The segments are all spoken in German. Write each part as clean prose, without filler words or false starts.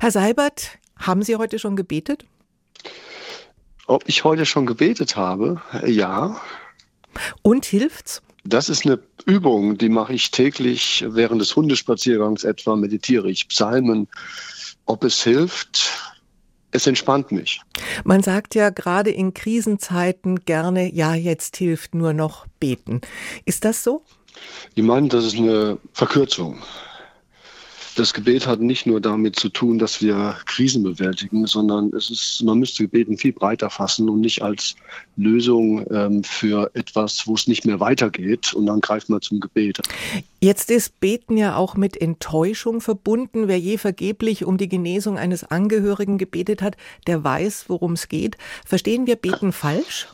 Herr Seibert, haben Sie heute schon gebetet? Ob ich heute schon gebetet habe? Ja. Und hilft's? Das ist eine Übung, die mache ich täglich während des Hundespaziergangs etwa, meditiere ich Psalmen. Ob es hilft? Es entspannt mich. Man sagt ja gerade in Krisenzeiten gerne, ja, jetzt hilft nur noch beten. Ist das so? Ich meine, das ist eine Verkürzung. Das Gebet hat nicht nur damit zu tun, dass wir Krisen bewältigen, sondern man müsste Gebeten viel breiter fassen und nicht als Lösung für etwas, wo es nicht mehr weitergeht, und dann greift man zum Gebet. Jetzt ist Beten ja auch mit Enttäuschung verbunden. Wer je vergeblich um die Genesung eines Angehörigen gebetet hat, der weiß, worum es geht. Verstehen wir Beten falsch?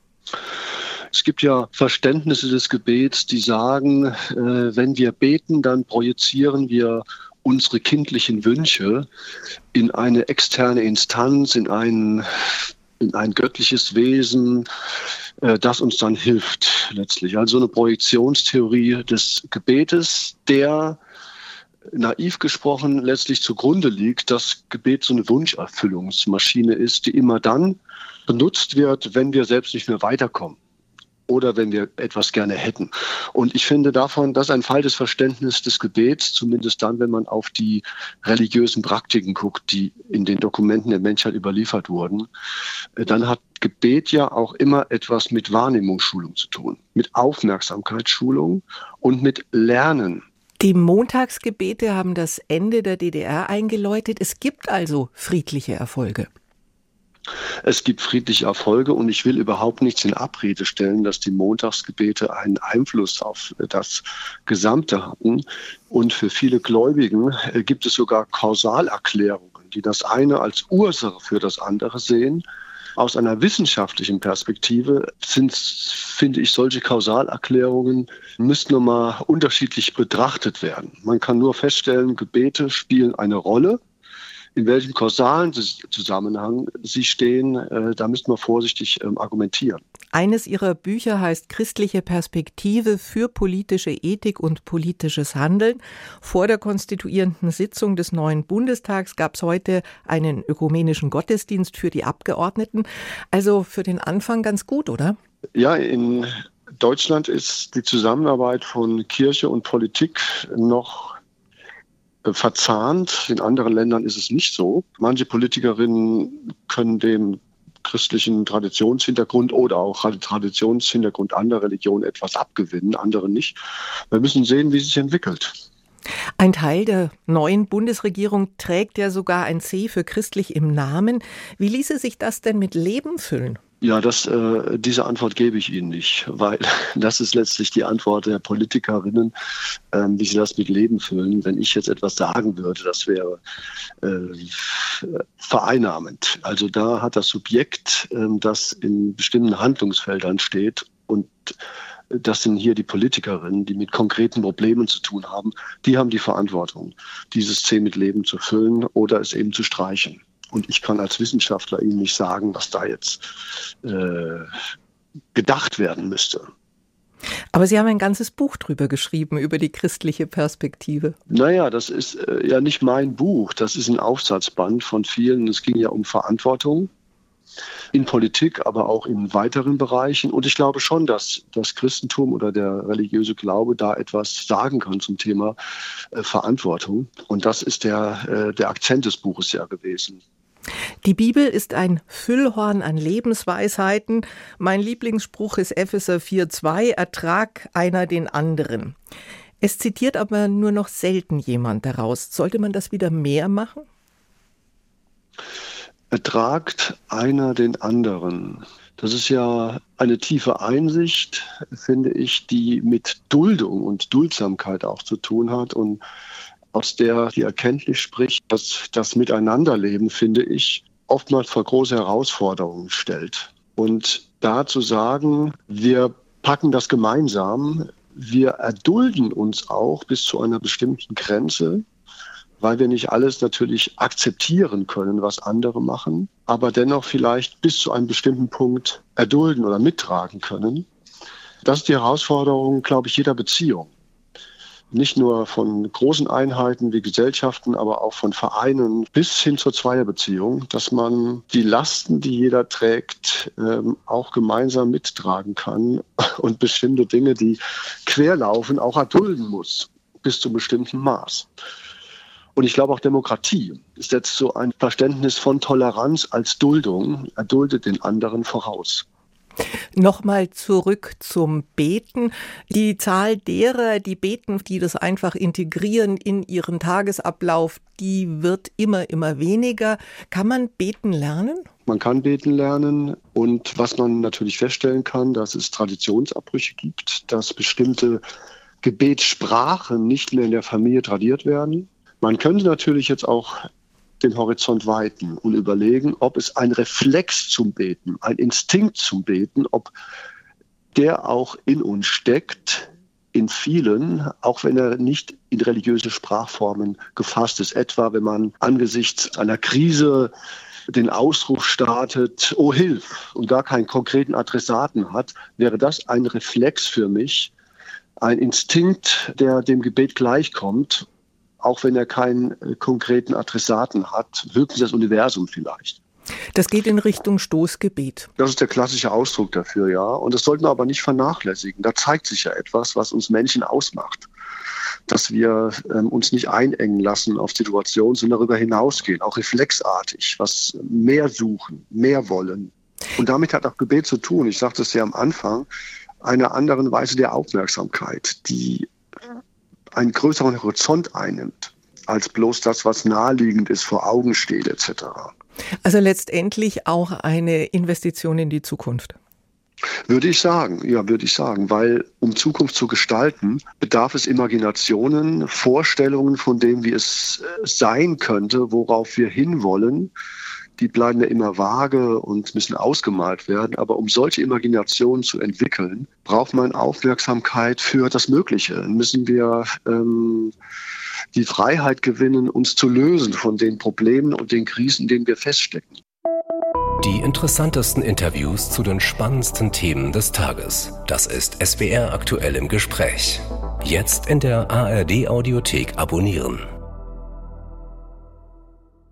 Es gibt ja Verständnisse des Gebets, die sagen, wenn wir beten, dann projizieren wir unsere kindlichen Wünsche in eine externe Instanz, in ein göttliches Wesen, das uns dann hilft letztlich. Also eine Projektionstheorie des Gebetes, der naiv gesprochen letztlich zugrunde liegt, dass Gebet so eine Wunscherfüllungsmaschine ist, die immer dann benutzt wird, wenn wir selbst nicht mehr weiterkommen oder wenn wir etwas gerne hätten. Und ich finde das ist ein falsches Verständnis des Gebets, zumindest dann, wenn man auf die religiösen Praktiken guckt, die in den Dokumenten der Menschheit überliefert wurden. Dann hat Gebet ja auch immer etwas mit Wahrnehmungsschulung zu tun, mit Aufmerksamkeitsschulung und mit Lernen. Die Montagsgebete haben das Ende der DDR eingeläutet. Es gibt also friedliche Erfolge. Es gibt friedliche Erfolge und ich will überhaupt nichts in Abrede stellen, dass die Montagsgebete einen Einfluss auf das Gesamte hatten. Und für viele Gläubigen gibt es sogar Kausalerklärungen, die das eine als Ursache für das andere sehen. Aus einer wissenschaftlichen Perspektive finde ich, solche Kausalerklärungen müssten nochmal unterschiedlich betrachtet werden. Man kann nur feststellen, Gebete spielen eine Rolle. In welchem kausalen Zusammenhang sie stehen, da müsste man vorsichtig argumentieren. Eines Ihrer Bücher heißt Christliche Perspektive für politische Ethik und politisches Handeln. Vor der konstituierenden Sitzung des neuen Bundestags gab es heute einen ökumenischen Gottesdienst für die Abgeordneten. Also für den Anfang ganz gut, oder? Ja, in Deutschland ist die Zusammenarbeit von Kirche und Politik noch verzahnt. In anderen Ländern ist es nicht so. Manche Politikerinnen können dem christlichen Traditionshintergrund oder auch Traditionshintergrund anderer Religionen etwas abgewinnen, andere nicht. Wir müssen sehen, wie es sich entwickelt. Ein Teil der neuen Bundesregierung trägt ja sogar ein C für christlich im Namen. Wie ließe sich das denn mit Leben füllen? Ja, diese Antwort gebe ich Ihnen nicht, weil das ist letztlich die Antwort der Politikerinnen, wie sie das mit Leben füllen. Wenn ich jetzt etwas sagen würde, das wäre vereinnahmend. Also da hat das Subjekt, das in bestimmten Handlungsfeldern steht, und das sind hier die Politikerinnen, die mit konkreten Problemen zu tun haben, die haben die Verantwortung, dieses C mit Leben zu füllen oder es eben zu streichen. Und ich kann als Wissenschaftler Ihnen nicht sagen, was da jetzt gedacht werden müsste. Aber Sie haben ein ganzes Buch drüber geschrieben, über die christliche Perspektive. Naja, das ist ja nicht mein Buch. Das ist ein Aufsatzband von vielen. Es ging ja um Verantwortung in Politik, aber auch in weiteren Bereichen. Und ich glaube schon, dass das Christentum oder der religiöse Glaube da etwas sagen kann zum Thema Verantwortung. Und das ist der Akzent des Buches ja gewesen. Die Bibel ist ein Füllhorn an Lebensweisheiten. Mein Lieblingsspruch ist Epheser 4,2, ertrag einer den anderen. Es zitiert aber nur noch selten jemand daraus. Sollte man das wieder mehr machen? Ertragt einer den anderen. Das ist ja eine tiefe Einsicht, finde ich, die mit Duldung und Duldsamkeit auch zu tun hat und aus der die Erkenntnis spricht, dass das Miteinanderleben, finde ich, oftmals vor große Herausforderungen stellt. Und da zu sagen, wir packen das gemeinsam, wir erdulden uns auch bis zu einer bestimmten Grenze, weil wir nicht alles natürlich akzeptieren können, was andere machen, aber dennoch vielleicht bis zu einem bestimmten Punkt erdulden oder mittragen können. Das ist die Herausforderung, glaube ich, jeder Beziehung. nicht nur von großen Einheiten wie Gesellschaften, aber auch von Vereinen bis hin zur Zweierbeziehung, dass man die Lasten, die jeder trägt, auch gemeinsam mittragen kann und bestimmte Dinge, die querlaufen, auch erdulden muss, bis zu einem bestimmten Maß. Und ich glaube auch Demokratie ist jetzt so ein Verständnis von Toleranz als Duldung, erduldet den anderen voraus. Nochmal zurück zum Beten. Die Zahl derer, die beten, die das einfach integrieren in ihren Tagesablauf, die wird immer weniger. Kann man beten lernen? Man kann beten lernen und was man natürlich feststellen kann, dass es Traditionsabbrüche gibt, dass bestimmte Gebetssprachen nicht mehr in der Familie tradiert werden. Man könnte natürlich jetzt auch den Horizont weiten und überlegen, ob es ein Reflex zum Beten, ein Instinkt zum Beten, ob der auch in uns steckt, in vielen, auch wenn er nicht in religiöse Sprachformen gefasst ist. Etwa, wenn man angesichts einer Krise den Ausruf startet, oh Hilf, und gar keinen konkreten Adressaten hat, wäre das ein Reflex für mich, ein Instinkt, der dem Gebet gleichkommt, auch wenn er keinen konkreten Adressaten hat, höchstens das Universum vielleicht. Das geht in Richtung Stoßgebet. Das ist der klassische Ausdruck dafür, ja. Und das sollten wir aber nicht vernachlässigen. Da zeigt sich ja etwas, was uns Menschen ausmacht. Dass wir uns nicht einengen lassen auf Situationen, sondern darüber hinausgehen, auch reflexartig, was mehr suchen, mehr wollen. Und damit hat auch Gebet zu tun, ich sagte es ja am Anfang, einer anderen Weise der Aufmerksamkeit, die einen größeren Horizont einnimmt, als bloß das, was naheliegend ist, vor Augen steht etc. Also letztendlich auch eine Investition in die Zukunft. Würde ich sagen, weil um Zukunft zu gestalten, bedarf es Imaginationen, Vorstellungen von dem, wie es sein könnte, worauf wir hinwollen. Die bleiben ja immer vage und müssen ausgemalt werden. Aber um solche Imaginationen zu entwickeln, braucht man Aufmerksamkeit für das Mögliche. Dann müssen wir die Freiheit gewinnen, uns zu lösen von den Problemen und den Krisen, in denen wir feststecken. Die interessantesten Interviews zu den spannendsten Themen des Tages. Das ist SWR aktuell im Gespräch. Jetzt in der ARD Audiothek abonnieren.